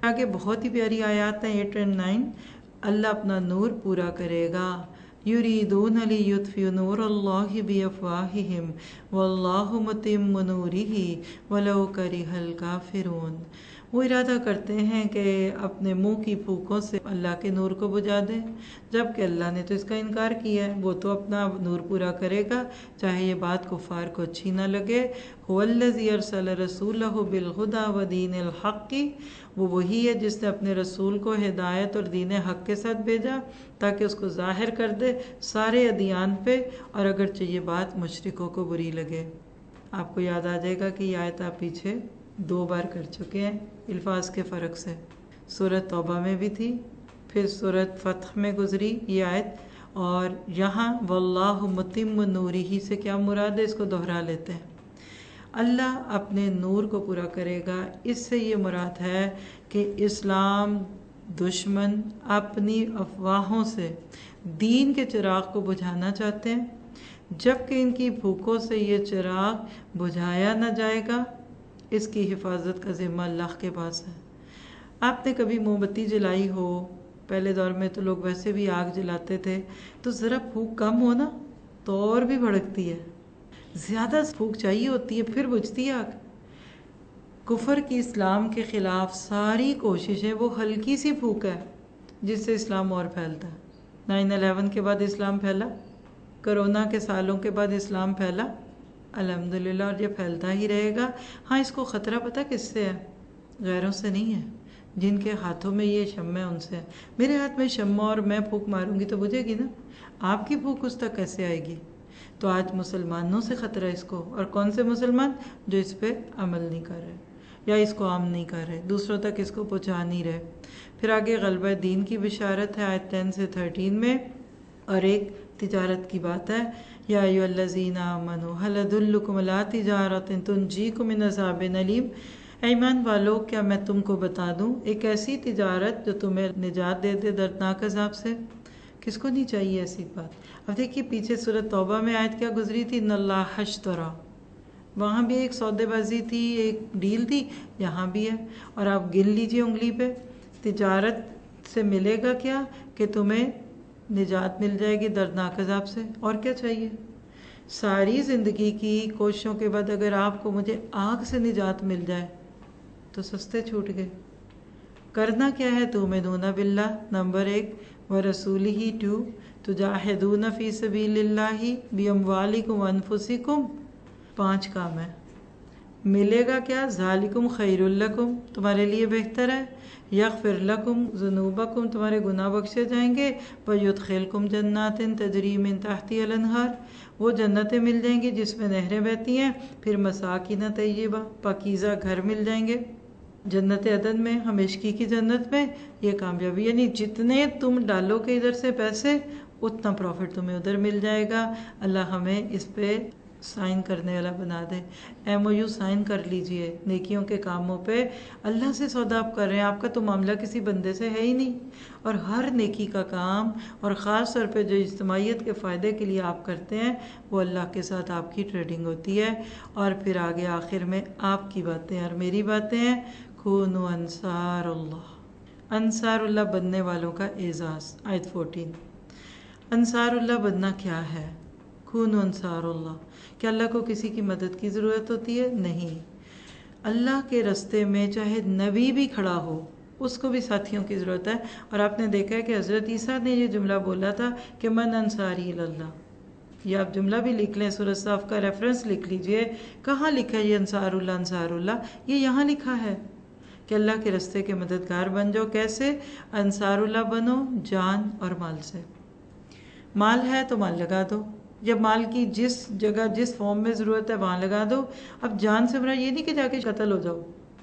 آگے بہت ہی پیاری آیات ہیں 8 اور 9. اللہ اپنا نور پورا کرے گا. یریدون لیطفئوا نور اللہ بافواہہم واللہ متم نورہ ولو کرہ الکافرون. وہ ارادہ کرتے ہیں کہ اپنے منہ کی پھوکوں سے اللہ کے نور کو بجھا دیں، جبکہ اللہ نے تو اس کا انکار کیا ہے. وہ تو اپنا نور پورا کرے گا چاہے یہ بات کفار کو اچھی نہ لگے. هو الذی ارسل رسولہ بالہدی ودین الحق. وہ وہی ہے جس نے اپنے رسول کو ہدایت اور دین حق کے ساتھ بھیجا تاکہ اس کو ظاہر کر دے سارے ادیان پہ، اور اگرچہ یہ بات مشرکوں کو بری لگے. آپ کو یاد آ جائے گا کہ یہ آیت آپ پیچھے 2 بار کر چکے ہیں الفاظ کے فرق سے. سورۃ توبہ میں بھی تھی، پھر سورۃ فتح میں گزری یہ آیت، اور یہاں واللہ متم نورہ سے کیا مراد ہے اس کو دہرا لیتے ہیں. اللہ اپنے نور کو پورا کرے گا، اس سے یہ مراد ہے کہ اسلام دشمن اپنی افواہوں سے دین کے چراغ کو بجھانا چاہتے ہیں، جبکہ ان کی بھوکوں سے یہ چراغ بجھایا نہ جائے گا. اس کی حفاظت کا ذمہ اللہ کے پاس ہے. آپ نے کبھی موم بتی جلائی ہو، پہلے دور میں تو لوگ ویسے بھی آگ جلاتے تھے، تو ذرا پھونک کم ہو نا تو اور بھی بھڑکتی ہے، زیادہ پھونک چاہیے ہوتی ہے پھر بجھتی ہے آگ. کفر کی اسلام کے خلاف ساری کوششیں وہ ہلکی سی پھونک ہے جس سے اسلام اور پھیلتا ہے. 9/11 کے بعد اسلام پھیلا، کرونا کے سالوں کے بعد اسلام پھیلا الحمدللہ، اور یہ پھیلتا ہی رہے گا. ہاں اس کو خطرہ پتہ کس سے ہے؟ غیروں سے نہیں ہے. جن کے ہاتھوں میں یہ شمع ہے ان سے. میرے ہاتھ میں شمع اور میں پھونک ماروں گی تو بجھے گی نا، آپ کی پھونک اس تک کیسے آئے گی؟ تو آج مسلمانوں سے خطرہ ہے اس کو. اور کون سے مسلمان؟ جو اس پہ عمل نہیں کر رہے یا اس کو عام نہیں کر رہے، دوسروں تک اس کو پہنچا نہیں رہے. پھر آگے غلبہ دین کی بشارت ہے آیت 10 سے 13 میں، اور ایک تجارت کی بات ہے. یا ایھا الذین آمنوا هل ادلکم علی تجارۃ تنجیکم من عذاب علیم. ایمان والو کیا میں تم کو بتا دوں ایک ایسی تجارت جو تمہیں نجات دے دے دردناک عذاب سے؟ کس کو نہیں چاہیے ایسی بات؟ اب دیکھیے پیچھے سورۃ توبہ میں آیت کیا گزری تھی، ان اللہ اشتری، وہاں بھی ایک سودے بازی تھی، ایک ڈیل تھی، یہاں بھی ہے. اور آپ گن لیجئے انگلی پہ، تجارت سے ملے گا کیا؟ کہ تمہیں نجات مل جائے گی دردناک عذاب سے. اور کیا چاہیے؟ ساری زندگی کی کوششوں کے بعد اگر آپ کو مجھے آگ سے نجات مل جائے تو سستے چھوٹ گئے. کرنا کیا ہے؟ تؤمنون باللہ نمبر 1 ورسولہ 2 تجاہدون فی سبیل اللہ باموالکم وانفسکم. 5 کام ہے. ملے گا کیا؟ ذالکم خیر لکم، تمہارے لیے بہتر ہے. یغفر لکم ذنوبکم، تمہارے گناہ بخشے جائیں گے. ویدخلکم جنات تجری من تحتها الانہار، وہ جنتیں مل جائیں گی جس میں نہریں بہتی ہیں. پھر مساکن طیبہ، پاکیزہ گھر مل جائیں گے جنت عدن میں، ہمیشگی کی جنت میں. یہ کامیابی، یعنی جتنے تم ڈالو گے ادھر سے پیسے اتنا پروفٹ تمہیں ادھر مل جائے گا. اللہ ہمیں اس پہ سائن کرنے والا بنا دے. MOU سائن کر لیجئے نیکیوں کے کاموں پہ. اللہ سے سودا آپ کر رہے ہیں، آپ کا تو معاملہ کسی بندے سے ہے ہی نہیں. اور ہر نیکی کا کام، اور خاص طور پہ جو اجتماعیت کے فائدے کے لیے آپ کرتے ہیں، وہ اللہ کے ساتھ آپ کی ٹریڈنگ ہوتی ہے. اور پھر آگے آخر میں آپ کی باتیں اور میری باتیں ہیں. کونوا انصار اللہ، انصار اللہ بننے والوں کا اعزاز. آیت 14. انصار اللہ بننا کیا ہے؟ کونوا انصار اللہ. کیا اللہ کو کسی کی مدد کی ضرورت ہوتی ہے؟ نہیں. اللہ کے رستے میں چاہے نبی بھی کھڑا ہو اس کو بھی ساتھیوں کی ضرورت ہے. اور آپ نے دیکھا ہے کہ حضرت عیسیٰ نے یہ جملہ بولا تھا کہ من انصاری اللہ. یہ آپ جملہ بھی لکھ لیں، سورۃ صف کا ریفرنس لکھ لیجئے. کہاں لکھا ہے یہ انصار اللہ انصار اللہ؟ یہ یہاں لکھا ہے کہ اللہ کے رستے کے مددگار بن جاؤ. کیسے؟ انصار اللہ بنو جان اور مال سے. مال ہے تو مال لگا دو، جب مال کی جس جگہ جس فارم میں ضرورت ہے وہاں لگا دو. اب جان سے مراد یہ نہیں کہ جا کے قتل ہو جاؤ.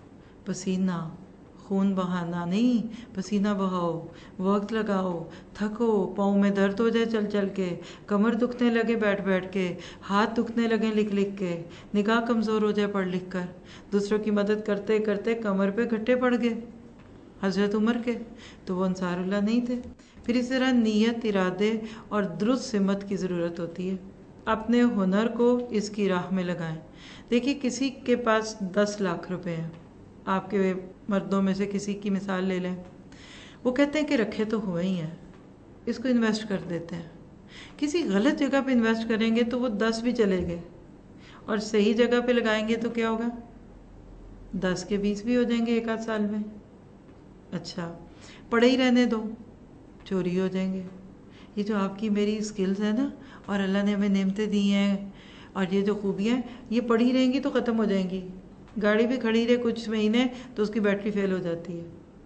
پسینہ خون بہانا نہیں، پسینہ بہاؤ، وقت لگاؤ، تھکو، پاؤں میں درد ہو جائے چل چل کے، کمر دکھنے لگے بیٹھ بیٹھ کے، ہاتھ دکھنے لگے لکھ لکھ کے، نگاہ کمزور ہو جائے پڑھ لکھ کر، دوسروں کی مدد کرتے کرتے کمر پہ گھٹے پڑ گئے حضرت عمر کے، تو وہ انصار اللہ نہیں تھے. پھر اس طرح نیت، ارادے اور درست سمت کی ضرورت ہوتی ہے. اپنے ہنر کو اس کی راہ میں لگائیں. دیکھیے کسی کے پاس 10 لاکھ روپے ہیں، آپ کے مردوں میں سے کسی کی مثال لے لیں، وہ کہتے ہیں کہ رکھے تو ہوئے ہی ہیں، اس کو انویسٹ کر دیتے ہیں. کسی غلط جگہ پہ انویسٹ کریں گے تو وہ 10 بھی چلے گئے، اور صحیح جگہ پہ لگائیں گے تو کیا ہوگا؟ 10 کے 20 بھی ہو جائیں گے ایک آدھ سال میں. اچھا پڑے ہی رہنے دو، چوری ہو جائیں گے. یہ جو آپ کی میری اسکلز ہیں نا، اور اللہ نے ہمیں نعمتیں دی ہیں، اور یہ جو خوبیاں ہیں، یہ پڑی رہیں گی تو ختم ہو جائیں گی. گاڑی بھی کھڑی رہے کچھ مہینے تو اس کی بیٹری فیل ہو جاتی ہے.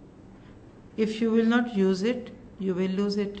If you will not use it you will lose it.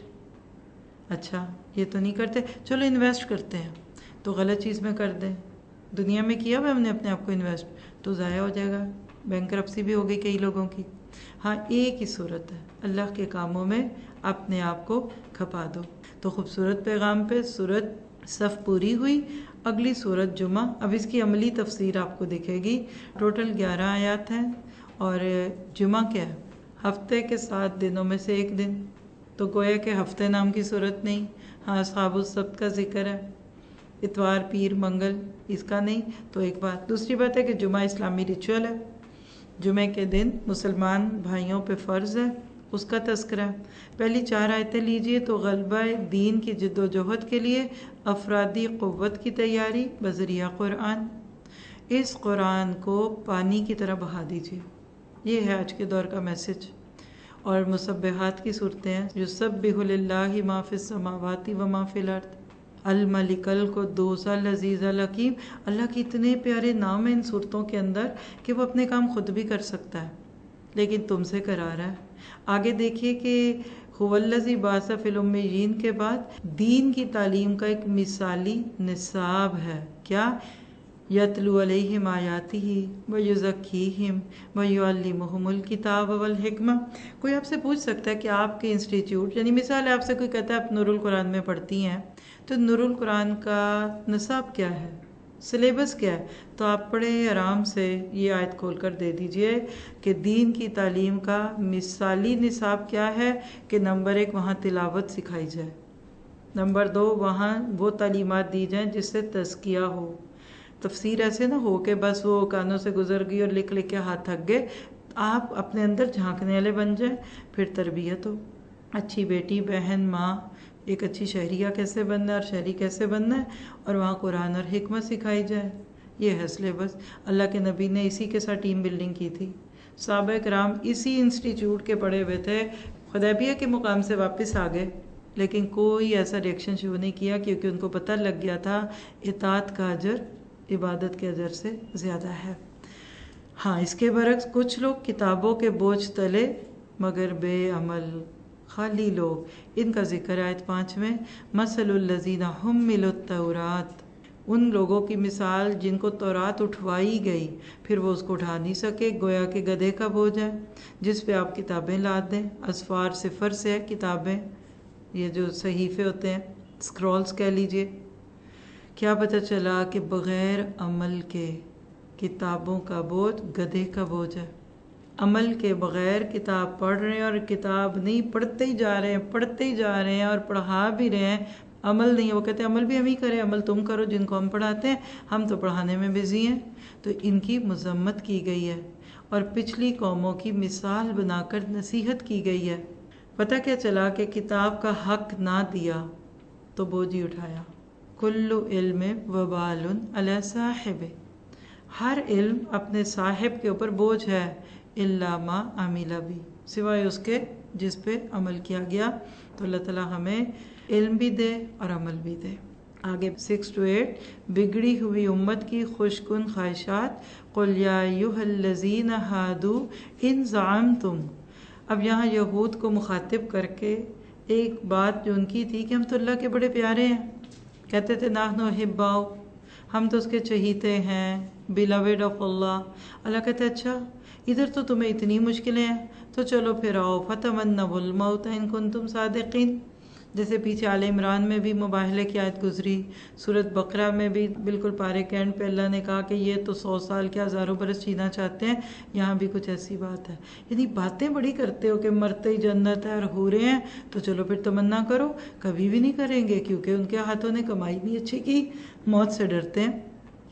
اچھا یہ تو نہیں کرتے، چلو انویسٹ کرتے ہیں تو غلط چیز میں کر دیں. دنیا میں کیا ہوا ہم نے اپنے آپ کو انویسٹ تو ضائع ہو جائے گا، بینکرپسی بھی ہو گئی کئی لوگوں کی. ہاں ایک ہی صورت ہے، اللہ کے کاموں میں اپنے آپ کو کھپا دو. تو خوبصورت پیغام پہ صورت صف پوری ہوئی. اگلی صورت جمعہ، اب اس کی عملی تفسیر آپ کو دکھے گی. ٹوٹل 11 آیات ہیں، اور جمعہ کیا ہے؟ ہفتے کے 7 دنوں میں سے ایک دن. تو گویا کہ ہفتے نام کی صورت نہیں. ہاں اصحاب السبت کا ذکر ہے، اتوار پیر منگل اس کا نہیں. تو ایک بات، دوسری بات ہے کہ جمعہ اسلامی ریچول ہے. جمعے کے دن مسلمان بھائیوں پہ فرض ہے، اس کا تذکرہ. پہلی 4 آیتیں لیجئے تو غلبہ دین کی جد و جہد کے لیے افرادی قوت کی تیاری بذریعہ قرآن. اس قرآن کو پانی کی طرح بہا دیجئے، یہ ہے آج کے دور کا میسج. اور مسبحات کی صورتیں ہیں، یسبح للہ ما فی السماوات و ما فی الارض، الملک القدوس العزیز الحکیم. اللہ کے اتنے پیارے نام ہیں ان صورتوں کے اندر کہ وہ اپنے کام خود بھی کر سکتا ہے، لیکن تم سے کرا رہا ہے. آگے دیکھیے کہ هو الذی بعث فی الامیین کے بعد دین کی تعلیم کا ایک مثالی نصاب ہے. کیا؟ یتلو علیہم آیاتہ ویزکیہم ویعلمہم الکتاب والحکمہ. کوئی آپ سے پوچھ سکتا ہے کہ آپ کے انسٹیٹیوٹ، یعنی مثال آپ سے کوئی کہتا ہے آپ نور القرآن میں پڑھتی ہیں، تو نور القرآن کا نصاب کیا ہے، سلیبس کیا ہے؟ تو آپ پڑھے آرام سے یہ آیت کھول کر دے دیجئے کہ دین کی تعلیم کا مثالی نصاب کیا ہے. کہ نمبر 1 وہاں تلاوت سکھائی جائے، نمبر 2 وہاں وہ تعلیمات دی جائیں جس سے تزکیہ ہو. تفسیر ایسے نہ ہو کہ بس وہ کانوں سے گزر گئی اور لکھ لکھ کے ہاتھ تھک گئے. آپ اپنے اندر جھانکنے والے بن جائیں، پھر تربیت ہو. اچھی بیٹی، بہن، ماں، ایک اچھی شہریہ کیسے بننا ہے اور شہری کیسے بننا ہے، اور وہاں قرآن اور حکمت سکھائی جائے. یہ ہے سلیبس. اللہ کے نبی نے اسی کے ساتھ ٹیم بلڈنگ کی تھی. صحابہ کرام اسی انسٹیٹیوٹ کے پڑھے ہوئے تھے، حدیبیہ کے مقام سے واپس آ گئے، لیکن کوئی ایسا ریئیکشن شو نہیں کیا، کیونکہ ان کو پتہ لگ گیا تھا اطاعت کا اجر عبادت کے اجر سے زیادہ ہے. ہاں اس کے برعکس کچھ لوگ کتابوں کے بوجھ تلے مگر بے عمل، خالی لوگ. ان کا ذکر آیت 5 میں، مثل الذین حملوا التوراۃ، ان لوگوں کی مثال جن کو تورات اٹھوائی گئی پھر وہ اس کو اٹھا نہیں سکے، گویا کہ گدھے کا بوجھ ہے جس پہ آپ کتابیں لاد دیں. اسفار صفر سے ہے کتابیں، یہ جو صحیفے ہوتے ہیں، اسکرولز کہہ لیجئے. کیا پتہ چلا کہ بغیر عمل کے کتابوں کا بوجھ گدھے کا بوجھ ہے. عمل کے بغیر کتاب پڑھ رہے ہیں اور کتاب نہیں، پڑھتے ہی جا رہے ہیں اور پڑھا بھی رہے ہیں، عمل نہیں ہے. وہ کہتے ہیں عمل بھی ہم ہی کریں، عمل تم کرو جن کو ہم پڑھاتے ہیں، ہم تو پڑھانے میں بزی ہیں. تو ان کی مذمت کی گئی ہے اور پچھلی قوموں کی مثال بنا کر نصیحت کی گئی ہے. پتہ کیا چلا کہ کتاب کا حق نہ دیا تو بوجھ ہی اٹھایا. کل علم وبال علی صاحب، ہر علم اپنے صاحب کے اوپر بوجھ ہے. الا ما عمل بھی، سوائے اس کے جس پہ عمل کیا گیا. تو اللہ تعالیٰ ہمیں علم بھی دے اور عمل بھی دے. آگے 6 to 8 بگڑی ہوئی امت کی خوشکن خواہشات. قل یا ایھا الذین ھادوا ان زعمتم، اب یہاں یہود کو مخاطب کر کے ایک بات جو ان کی تھی کہ ہم تو اللہ کے بڑے پیارے ہیں، کہتے تھے نحن احباؤ، ہم تو اس کے چہیتے ہیں، beloved of اللہ. اللہ کہتے اچھا ادھر تو تمہیں اتنی مشکلیں ہیں، تو چلو پھر آؤ فتمنوا الموت ان کنتم صادقین. جیسے پیچھے آل عمران میں بھی مباہلے کی آیت گزری، سورۃ بقرہ میں بھی بالکل پارے کے اینڈ پہ اللہ نے کہا کہ یہ تو 100 سال کیا ہزاروں برس جینا چاہتے ہیں. یہاں بھی کچھ ایسی بات ہے. یعنی باتیں بڑی کرتے ہو کہ مرتے ہی جنت ہے اور حوریں ہیں، تو چلو پھر تمنا کرو. کبھی بھی نہیں کریں گے کیونکہ ان کے ہاتھوں نے کمائی نہیں اچھی کی، موت سے ڈرتے ہیں.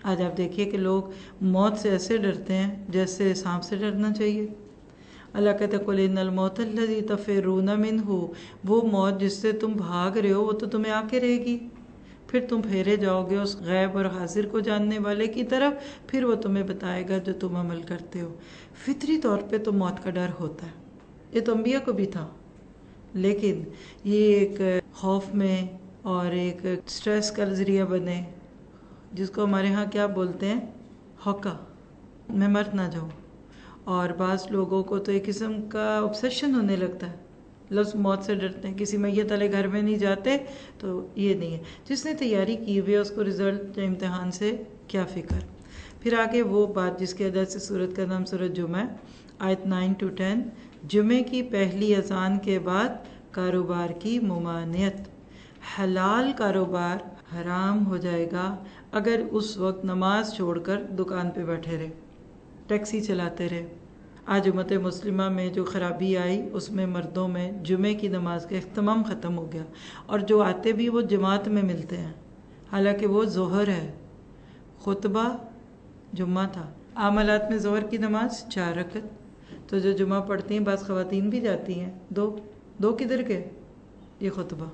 آج آپ دیکھیے کہ لوگ موت سے ایسے ڈرتے ہیں جیسے سانپ سے ڈرنا چاہیے. اللہ کہتے قل ان الموت الذی تفرون منہ، وہ موت جس سے تم بھاگ رہے ہو وہ تو تمہیں آ کے رہے گی، پھر تم پھیرے جاؤ گے اس غیب اور حاضر کو جاننے والے کی طرف، پھر وہ تمہیں بتائے گا جو تم عمل کرتے ہو. فطری طور پہ تو موت کا ڈر ہوتا ہے، یہ تو انبیاء کو بھی تھا، لیکن یہ ایک خوف میں اور ایک سٹریس کا ذریعہ بنے، جس کو ہمارے ہاں کیا بولتے ہیں، ہوکا، میں مر نہ جاؤں. اور بعض لوگوں کو تو ایک قسم کا obsession ہونے لگتا ہے، لفظ موت سے ڈرتے ہیں، کسی میت والے گھر میں نہیں جاتے. تو یہ نہیں ہے، جس نے تیاری کی ہوئی ہے اس کو رزلٹ امتحان سے کیا فکر. پھر آگے وہ بات جس کی وجہ سے سورت کا نام سورت جمعہ ہے، آیت 9 to 10. جمعے کی پہلی اذان کے بعد کاروبار کی ممانعت، حلال کاروبار حرام ہو جائے گا اگر اس وقت نماز چھوڑ کر دکان پہ بیٹھے رہے، ٹیکسی چلاتے رہے. آج امت مسلمہ میں جو خرابی آئی اس میں مردوں میں جمعے کی نماز کا اہتمام ختم ہو گیا، اور جو آتے بھی وہ جماعت میں ملتے ہیں، حالانکہ وہ ظہر ہے، خطبہ جمعہ تھا. عام حالات میں ظہر کی نماز 4 رکعت، تو جو جمعہ پڑھتی ہیں بعض خواتین بھی جاتی ہیں، دو کدھر کے، یہ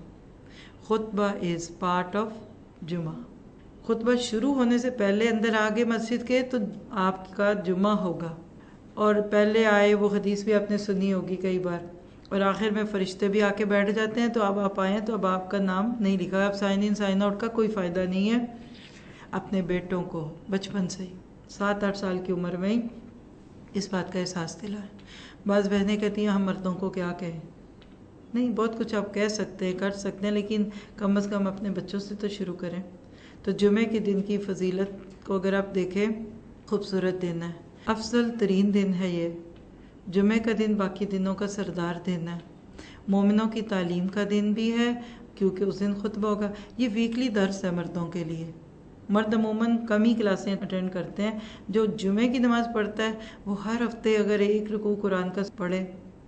خطبہ از پارٹ آف جمعہ. خطبہ شروع ہونے سے پہلے اندر آگے مسجد کے تو آپ کا جمعہ ہوگا، اور پہلے آئے وہ حدیث بھی آپ نے سنی ہوگی کئی بار، اور آخر میں فرشتے بھی آ کے بیٹھ جاتے ہیں. تو اب آپ آئے ہیں تو اب آپ کا نام نہیں لکھا، اب سائن ان سائن آؤٹ کا کوئی فائدہ نہیں ہے. اپنے بیٹوں کو بچپن سے ہی 7-8 سال کی عمر میں ہی اس بات کا احساس دلائیں. بعض بہنیں کہتی ہیں ہم مردوں کو کیا کہیں، نہیں، بہت کچھ آپ کہہ سکتے ہیں، کر سکتے ہیں، لیکن کم از کم اپنے بچوں سے تو شروع کریں. تو جمعے کے دن کی فضیلت کو اگر آپ دیکھیں، خوبصورت دن ہے، افضل ترین دن ہے یہ. جمعے کا دن باقی دنوں کا سردار دن ہے، مومنوں کی تعلیم کا دن بھی ہے کیونکہ اس دن خطبہ ہوگا. یہ ویکلی درس ہے مردوں کے لیے، مرد عموماً کم ہی کلاسیں اٹینڈ کرتے ہیں. جو جمعے کی نماز پڑھتا ہے وہ ہر ہفتے اگر 1 رکوع قرآن کا پڑھے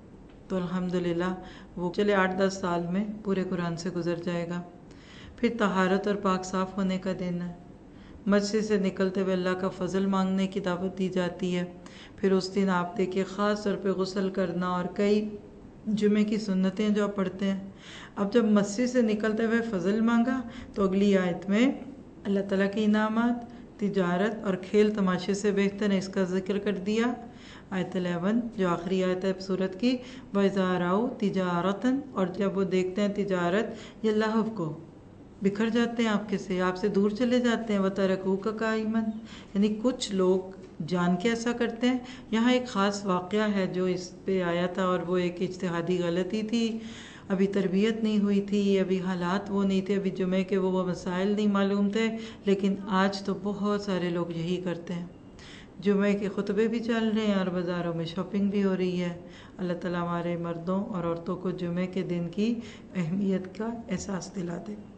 تو الحمدللہ وہ چلے 8-10 سال میں پورے قرآن سے گزر جائے گا. پھر طہارت اور پاک صاف ہونے کا دن ہے، مسجد سے نکلتے ہوئے اللہ کا فضل مانگنے کی دعوت دی جاتی ہے. پھر اس دن آپ دیکھیے خاص طور پہ غسل کرنا اور کئی جمعے کی سنتیں جو آپ پڑھتے ہیں. اب جب مسجد سے نکلتے ہوئے فضل مانگا تو اگلی آیت میں اللہ تعالیٰ کے انعامات، تجارت اور کھیل تماشے سے بہتر ہے، اس کا ذکر کر دیا. آیت 11 جو آخری آیت ہے سورت کی، وَإِذَا رَأَوْا تِجَارَةً، اور جب وہ دیکھتے ہیں تجارت یا لہو کو، بکھر جاتے ہیں آپ سے دور چلے جاتے ہیں. وَتَرَكُوكَ قَائِمًا، یعنی کچھ لوگ جان کے ایسا کرتے ہیں. یہاں ایک خاص واقعہ ہے جو اس پہ آیا تھا، اور وہ ایک اجتہادی غلطی تھی. ابھی تربیت نہیں ہوئی تھی، ابھی حالات وہ نہیں تھے، ابھی جمعے کے وہ مسائل نہیں معلوم تھے، لیکن آج تو بہت سارے لوگ یہی کرتے ہیں. جمعے کے خطبے بھی چل رہے ہیں اور بازاروں میں شاپنگ بھی ہو رہی ہے. اللہ تعالیٰ ہمارے مردوں اور عورتوں کو جمعے کے دن کی اہمیت کا احساس دلا دے.